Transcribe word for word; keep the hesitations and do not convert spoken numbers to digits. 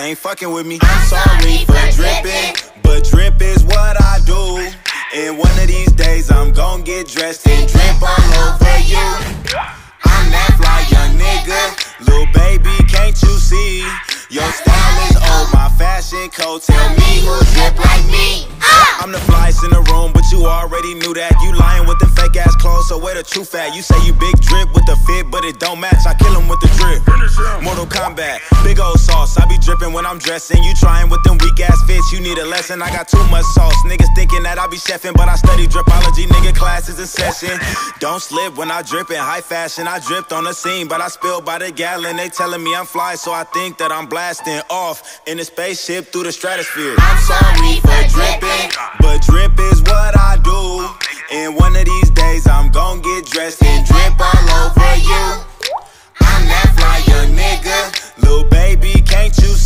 ain't fucking with me. I'm sorry for dripping, but drip is what I do. And one of these days I'm gon' get dressed and drip all over you. I'm that fly young nigga, little baby, can't you see? Your style is old, my fashion code, tell me who drip like me. I'm the flyest in the room, but you already knew that. You lying with them fake ass clothes, so where the truth at? You say you big drip with the fit, but it don't match. I kill him with the drip. Mortal Kombat, big old sauce. I be dripping when I'm dressing. You trying with them weak ass fits, you need a lesson. I got too much sauce. Niggas thinking that I be chefing, but I study dripology. Nigga, classes in session. Don't slip when I drip in high fashion. I dripped on the scene, but I spilled by the gallon. They telling me I'm fly, so I think that I'm blasting off in a spaceship through the stratosphere. I'm sorry for dripping, but drip is what I do. And one of these days I'm gon' get dressed and drip all over you. I'm that fly young nigga, little baby, can't you see?